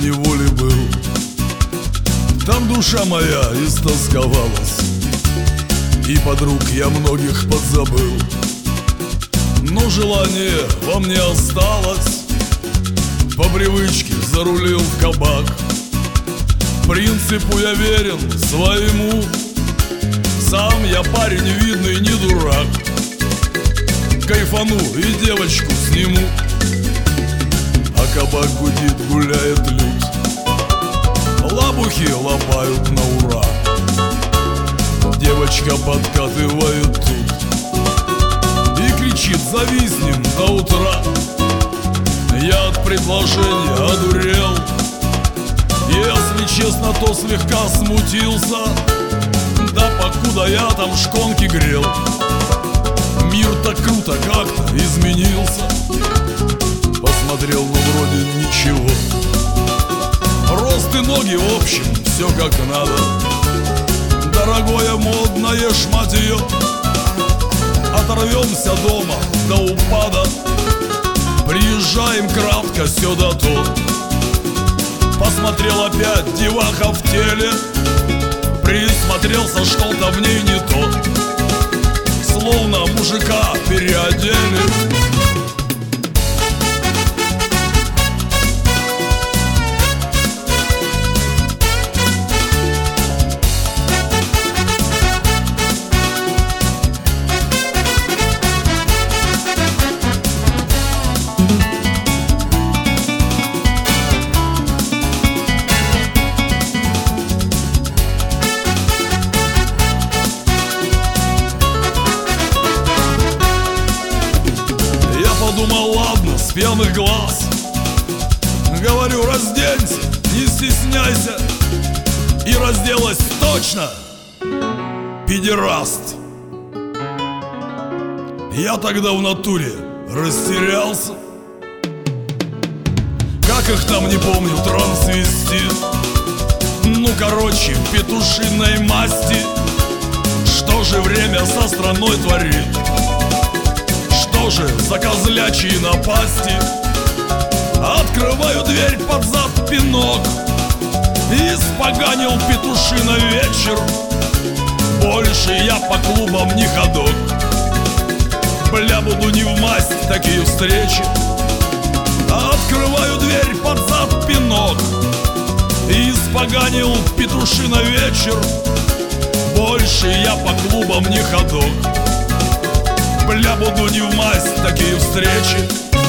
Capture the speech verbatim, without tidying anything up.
неволе был. Там душа моя истосковалась, и подруг я многих подзабыл. Но желание во мне осталось, по привычке зарулил в кабак. Принципу я верен своему, сам я парень видный, не дурак. Кайфану и девочку сниму, а кабак гудит, гуляет люд. Лабухи лопают на ура, девочка подкатывает тут и кричит: зависнем до утра. Я от предложения одурел, если честно, то слегка смутился. Да покуда я там шконки грел, мир так круто как-то изменился. Посмотрел, ну вроде ничего, рост и ноги, в общем, все как надо. Дорогое модное шматье, оторвемся дома до упада. Приезжаем кратко сюда-то. Посмотрел опять деваха в теле, присмотрелся, что-то в ней не то, словно мужика переодели. Подумал, ладно, с пьяных глаз. Говорю, разденься, не стесняйся. И разделась точно педераст. Я тогда в натуре растерялся. Как их там, не помню, трансвестит. Ну, короче, петушиной масти. Что же время со страной творит? Что же за козлячьи напасти? Открываю дверь, под зад пинок, и испоганил петушиный вечер. Больше я по клубам не ходок. Бля, буду не в масть такие встречи. Открываю дверь, под зад пинок, и испоганил петушиный вечер. Больше я по клубам не ходок. Бля, буду не в масть такие встречи.